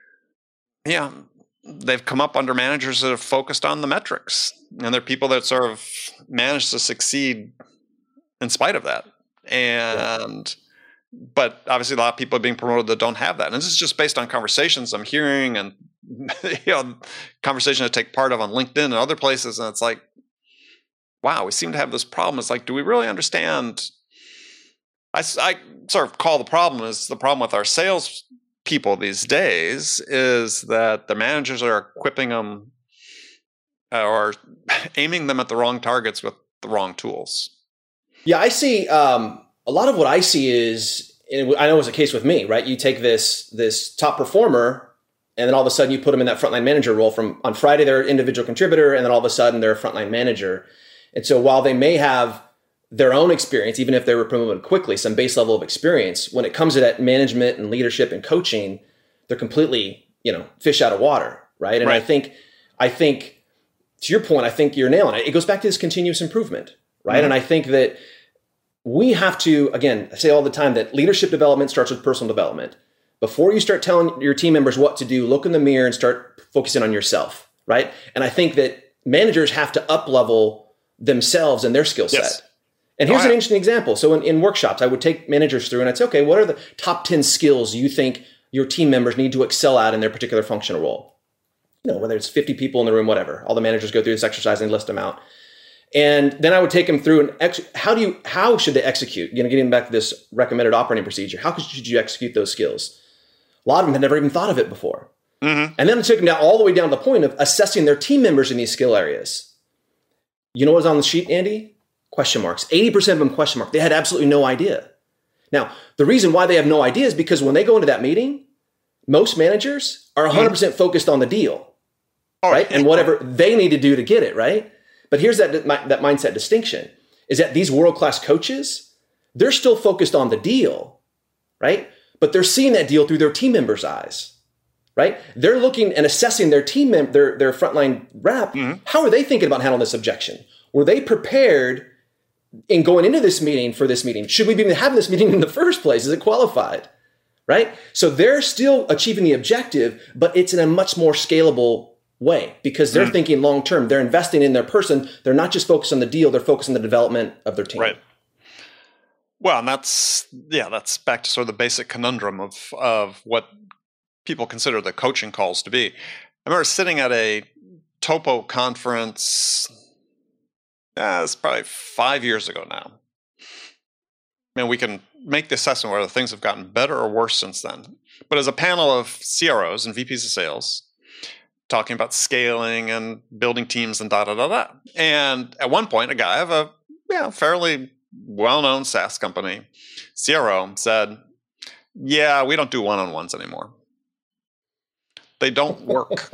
Yeah. They've come up under managers that have focused on the metrics, and they're people that sort of managed to succeed in spite of that. And, yeah. But obviously a lot of people are being promoted that don't have that. And this is just based on conversations I'm hearing and, you know, conversations I take part of on LinkedIn and other places. And it's like, wow, we seem to have this problem. It's like, do we really understand? I, I sort of call the problem is the problem with our sales people these days is that the managers are equipping them uh, or aiming them at the wrong targets with the wrong tools. Yeah, I see um, a lot of what I see is, and I know it was a case with me, right? You take this this top performer and then all of a sudden you put them in that frontline manager role. From on Friday, they're an individual contributor, and then all of a sudden they're a frontline manager. And so while they may have their own experience, even if they were promoted quickly, some base level of experience, when it comes to that management and leadership and coaching, they're completely, you know, fish out of water, right? And right. I think, I think, to your point, I think you're nailing it. It goes back to this continuous improvement, right? Mm-hmm. And I think that we have to, again, I say all the time that leadership development starts with personal development. Before you start telling your team members what to do, look in the mirror and start focusing on yourself, right? And I think that managers have to up-level themselves and their skill set. Yes. And here's oh, yeah. an interesting example. So in, in workshops, I would take managers through and I'd say, okay, what are the top ten skills you think your team members need to excel at in their particular functional role? You know, whether it's fifty people in the room, whatever. All the managers go through this exercise and list them out. And then I would take them through and ex- how do you, how should they execute? You know, getting back to this recommended operating procedure, how should you execute those skills? A lot of them had never even thought of it before. Mm-hmm. And then I took them down all the way down to the point of assessing their team members in these skill areas. You know what was on the sheet, Andy? Question marks. eighty percent of them question mark. They had absolutely no idea. Now, the reason why they have no idea is because when they go into that meeting, most managers are one hundred percent focused on the deal, oh, right? And whatever they need to do to get it, right? But here's that, that mindset distinction, is that these world-class coaches, they're still focused on the deal, right? But they're seeing that deal through their team members' eyes, right? They're looking and assessing their team mem- their, their frontline rep. Mm-hmm. How are they thinking about handling this objection? Were they prepared in going into this meeting for this meeting? Should we be even having this meeting in the first place? Is it qualified? Right? So they're still achieving the objective, but it's in a much more scalable way because they're mm. thinking long term. They're investing in their person. They're not just focused on the deal. They're focused on the development of their team. Right. Well, and that's, yeah, that's back to sort of the basic conundrum of, of what people consider the coaching calls to be. I remember sitting at a Topo conference, yeah, it's probably five years ago now. I mean, we can make the assessment whether things have gotten better or worse since then. But as a panel of C R Os and V Ps of sales, talking about scaling and building teams and da-da-da-da. And at one point, a guy of a yeah, fairly well-known SaaS company, C R O, said, yeah, we don't do one-on-ones anymore. They don't work.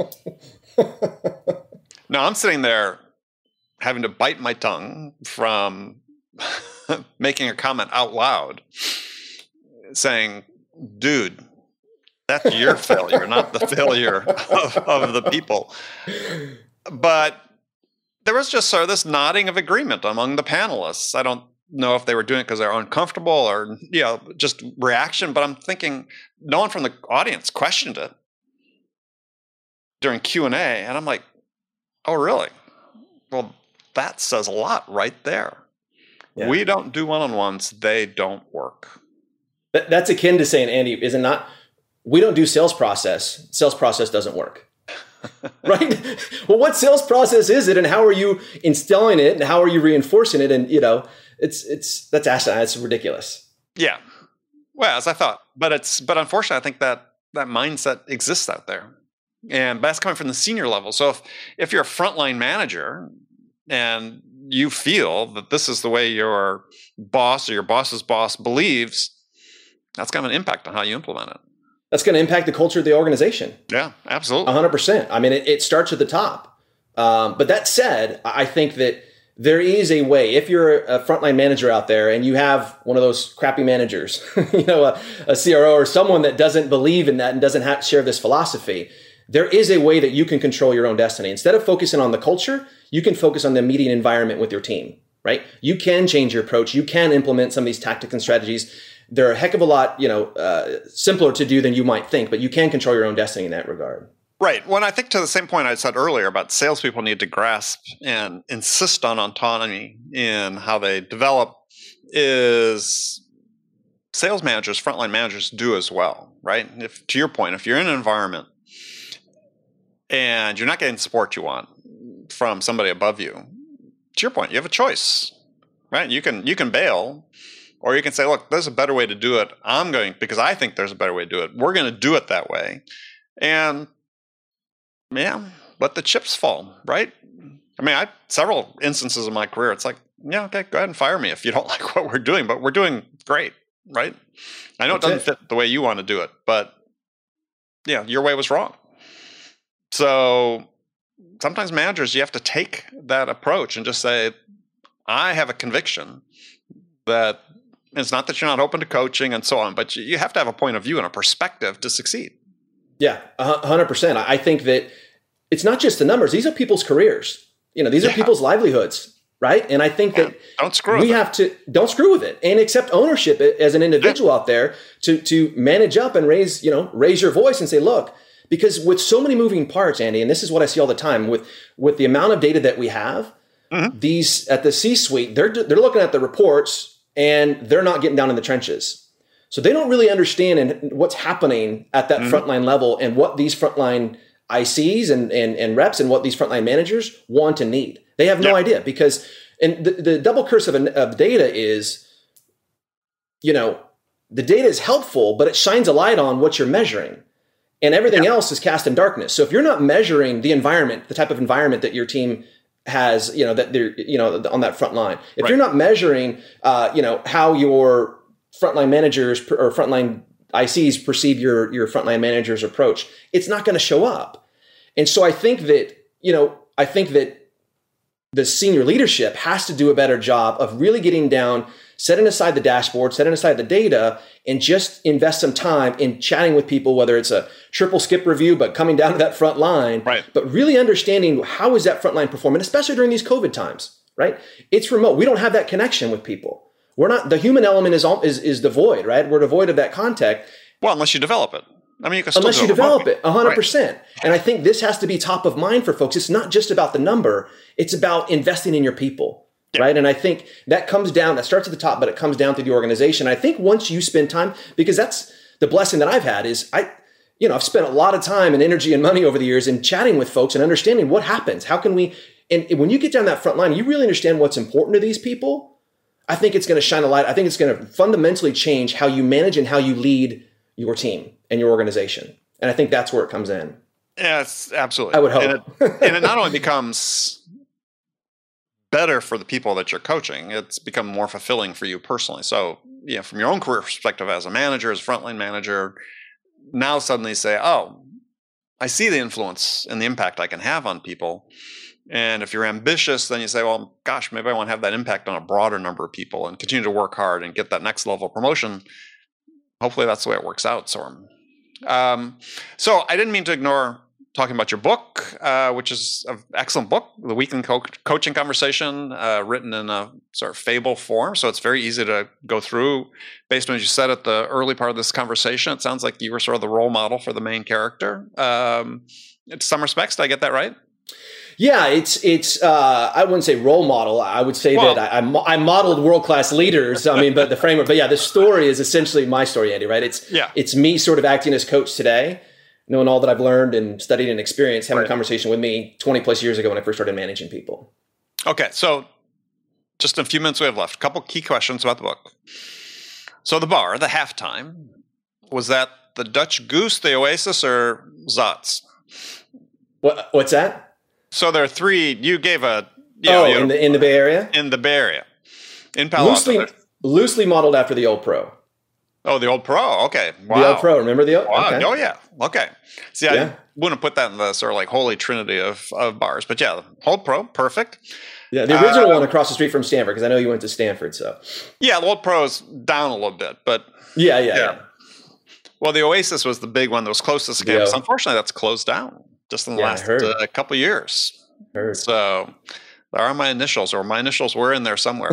Now, I'm sitting there having to bite my tongue from making a comment out loud saying, dude, that's your failure, not the failure of, of the people. But there was just sort of this nodding of agreement among the panelists. I don't know if they were doing it because they're uncomfortable or, you know, just reaction, but I'm thinking no one from the audience questioned it during Q and A. And I'm like, oh, really? Well, that says a lot right there. Yeah. We don't do one-on-ones. They don't work. That, that's akin to saying, Andy, is it not, we don't do sales process. Sales process doesn't work. Right? Well, what sales process is it and how are you instilling it and how are you reinforcing it? And, you know, it's, it's, that's asinine. It's ridiculous. Yeah. Well, as I thought, but it's, but unfortunately, I think that that mindset exists out there. And that's coming from the senior level. So if, if you're a frontline manager and you feel that this is the way your boss or your boss's boss believes, that's going to have an impact on how you implement it. That's going to impact the culture of the organization. Yeah, absolutely. one hundred percent. I mean, it, it starts at the top. Um, but that said, I think that there is a way, if you're a frontline manager out there and you have one of those crappy managers, you know, a, a C R O or someone that doesn't believe in that and doesn't have, share this philosophy, there is a way that you can control your own destiny. Instead of focusing on the culture, you can focus on the immediate environment with your team, right? You can change your approach. You can implement some of these tactics and strategies. They're a heck of a lot, you know, uh, simpler to do than you might think, but you can control your own destiny in that regard. Right. Well, I think to the same point I said earlier about salespeople need to grasp and insist on autonomy in how they develop is sales managers, frontline managers do as well, right? If, to your point, if you're in an environment and you're not getting the support you want from somebody above you, to your point, you have a choice, right? You can you can bail, or you can say, look, there's a better way to do it. I'm going, because I think there's a better way to do it. We're going to do it that way. And yeah, let the chips fall, right? I mean, I several instances in my career, it's like, yeah, okay, go ahead and fire me if you don't like what we're doing, but we're doing great, right? I know That's it doesn't it. fit the way you want to do it, but yeah, your way was wrong. So sometimes managers, you have to take that approach and just say, I have a conviction that it's not that you're not open to coaching and so on, but you have to have a point of view and a perspective to succeed. Yeah, one hundred percent. I think that it's not just the numbers. These are people's careers. You know, these are yeah. people's livelihoods, right? And I think that yeah, don't screw we with have it. to, don't screw with it and accept ownership as an individual yeah. out there to to manage up and raise, you know, raise your voice and say, look, because with so many moving parts, Andy, and this is what I see all the time with, with the amount of data that we have, mm-hmm. these at the C-suite, they're they're looking at the reports and they're not getting down in the trenches. So they don't really understand what's happening at that mm-hmm. frontline level and what these frontline I Cs and, and, and reps and what these frontline managers want and need. They have no yeah. idea because, and the, the double curse of, of data is, you know, the data is helpful, but it shines a light on what you're measuring. And everything yeah. else is cast in darkness. So if you're not measuring the environment, the type of environment that your team has, you know, that they're, you know, on that front line, if right. you're not measuring, uh, you know, how your frontline managers or frontline I Cs perceive your, your frontline manager's approach, it's not going to show up. And so I think that, you know, I think that the senior leadership has to do a better job of really getting down, setting aside the dashboard, setting aside the data, and just invest some time in chatting with people, whether it's a triple skip review, but coming down to that front line, right. But really understanding how is that front line performing, especially during these COVID times, right? It's remote. We don't have that connection with people. We're not, the human element is, is, is devoid, right? We're devoid of that contact. Well, unless you develop it. I mean, you can still Unless you develop it, one hundred percent. Right. And I think this has to be top of mind for folks. It's not just about the number. It's about investing in your people, yeah. right? And I think that comes down, that starts at the top, but it comes down to the organization. I think once you spend time, because that's the blessing that I've had is I, you know, I've spent a lot of time and energy and money over the years in chatting with folks and understanding what happens. How can we, and when you get down that front line, you really understand what's important to these people. I think it's going to shine a light. I think it's going to fundamentally change how you manage and how you lead your team and your organization. And I think that's where it comes in. Yes, absolutely. I would hope. And it, and it not only becomes better for the people that you're coaching, it's become more fulfilling for you personally. So, you know, from your own career perspective as a manager, as a frontline manager, now suddenly say, oh, I see the influence and the impact I can have on people. And if you're ambitious, then you say, well, gosh, maybe I want to have that impact on a broader number of people and continue to work hard and get that next level promotion. Hopefully that's the way it works out, Sorm. Um, so I didn't mean to ignore talking about your book, uh, which is an excellent book, The Weekend Co- Coaching Conversation, uh, written in a sort of fable form. So it's very easy to go through. Based on what you said at the early part of this conversation, it sounds like you were sort of the role model for the main character. Um, in some respects, did I get that right? Yeah, it's it's. Uh, I wouldn't say role model. I would say well, that I, I, I modeled world class leaders. I mean, but the framework. But yeah, the story is essentially my story, Andy. Right? It's yeah. It's me sort of acting as coach today, knowing all that I've learned and studied and experienced, having right. a conversation with me twenty plus years ago when I first started managing people. Okay, so just a few minutes we have left. A couple key questions about the book. So the bar, the halftime, was that the Dutch Goose, the Oasis, or Zotz? What? What's that? So there are three. You gave a you oh know, you in the in the Bay Area. In the Bay Area, in Palo loosely Alto. loosely modeled after the old Pro. Oh, the old Pro. Okay, wow. The old Pro. Remember the old? Wow. Okay. Oh yeah. Okay. See, yeah. I wouldn't put that in the sort of like holy trinity of, of bars, but yeah, the old Pro, perfect. Yeah, the original uh, one across the street from Stanford, because I know you went to Stanford. So yeah, the old Pro is down a little bit, but yeah, yeah. yeah. yeah. Well, the Oasis was the big one that was closest to campus. Yeah. Unfortunately, that's closed down just in the yeah, last uh, couple of years. Heard. So there are my initials, or my initials were in there somewhere,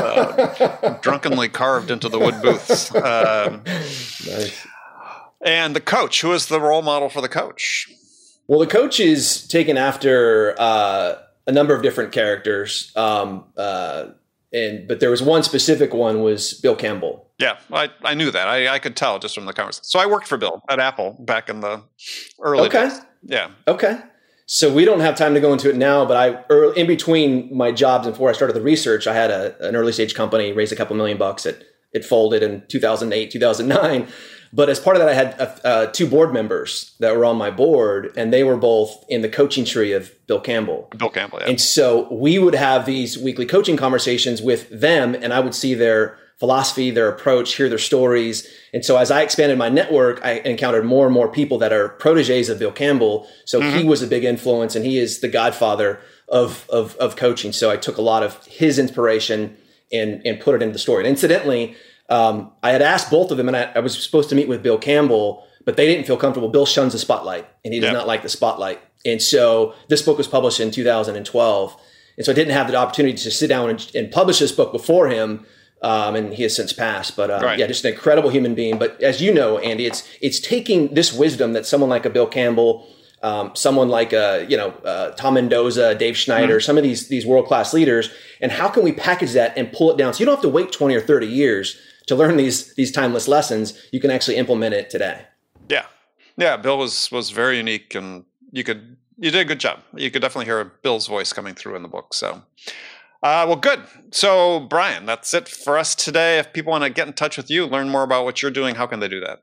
uh, drunkenly carved into the wood booths. Um, nice. And the coach, who is the role model for the coach? Well, the coach is taken after uh, a number of different characters, um, uh, and but there was one specific one was Bill Campbell. Yeah, I, I knew that. I, I could tell just from the conversation. So I worked for Bill at Apple back in the early okay. days. Yeah. Okay. So we don't have time to go into it now, but I early, in between my jobs and before I started the research, I had a, an early stage company, raised a couple million bucks. It it folded in two thousand eight, two thousand nine. But as part of that, I had uh, uh, two board members that were on my board, and they were both in the coaching tree of Bill Campbell. Bill Campbell, yeah. And so we would have these weekly coaching conversations with them, and I would see their philosophy, their approach, hear their stories. And so as I expanded my network, I encountered more and more people that are proteges of Bill Campbell. So mm-hmm. he was a big influence, and he is the godfather of, of, of coaching. So I took a lot of his inspiration and, and put it into the story. And incidentally, um, I had asked both of them, and I, I was supposed to meet with Bill Campbell, but they didn't feel comfortable. Bill shuns the spotlight, and he does yep. not like the spotlight. And so this book was published in two thousand twelve. And so I didn't have the opportunity to sit down and, and publish this book before him. Um, and he has since passed, but um, right. yeah, just an incredible human being. But as you know, Andy, it's it's taking this wisdom that someone like a Bill Campbell, um, someone like a you know uh, Tom Mendoza, Dave Schneider, mm-hmm. some of these these world class leaders, and how can we package that and pull it down so you don't have to wait twenty or thirty years to learn these these timeless lessons. You can actually implement it today. Yeah, yeah. Bill was was very unique, and you could you did a good job. You could definitely hear Bill's voice coming through in the book. So. Uh, well, good. So, Brian, that's it for us today. If people want to get in touch with you, learn more about what you're doing, how can they do that?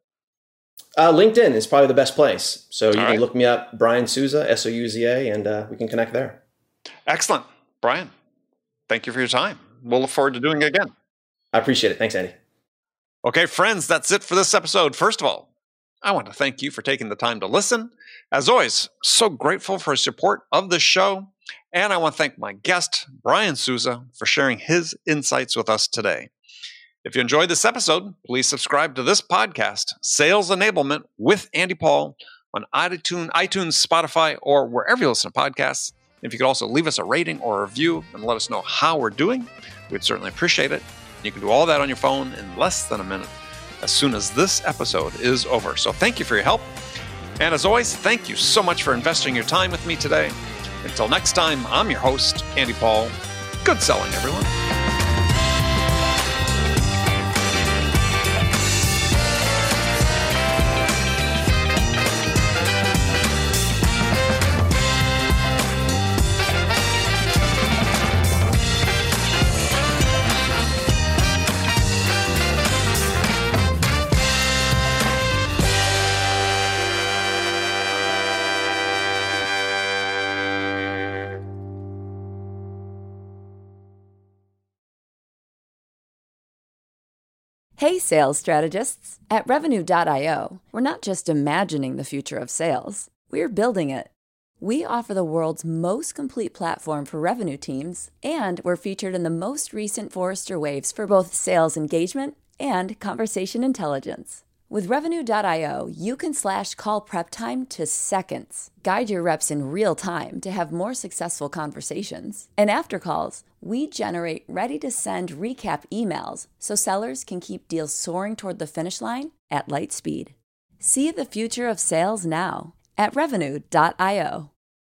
Uh, LinkedIn is probably the best place. So you All can right. look me up, Brian Souza, S O U Z A, and uh, we can connect there. Excellent. Brian, thank you for your time. We'll look forward to doing it again. I appreciate it. Thanks, Andy. Okay, friends, that's it for this episode. First of all, I want to thank you for taking the time to listen. As always, so grateful for support of this show. And I want to thank my guest, Brian Souza, for sharing his insights with us today. If you enjoyed this episode, please subscribe to this podcast, Sales Enablement with Andy Paul, on iTunes, iTunes, Spotify, or wherever you listen to podcasts. If you could also leave us a rating or a review and let us know how we're doing, we'd certainly appreciate it. You can do all that on your phone in less than a minute as soon as this episode is over. So thank you for your help. And as always, thank you so much for investing your time with me today. Until next time, I'm your host, Andy Paul. Good selling, everyone. Hey, sales strategists! At Revenue dot io, we're not just imagining the future of sales, we're building it. We offer the world's most complete platform for revenue teams, and we're featured in the most recent Forrester Waves for both sales engagement and conversation intelligence. With Revenue dot io, you can slash call prep time to seconds, guide your reps in real time to have more successful conversations. And after calls, we generate ready-to-send recap emails so sellers can keep deals soaring toward the finish line at light speed. See the future of sales now at Revenue dot io.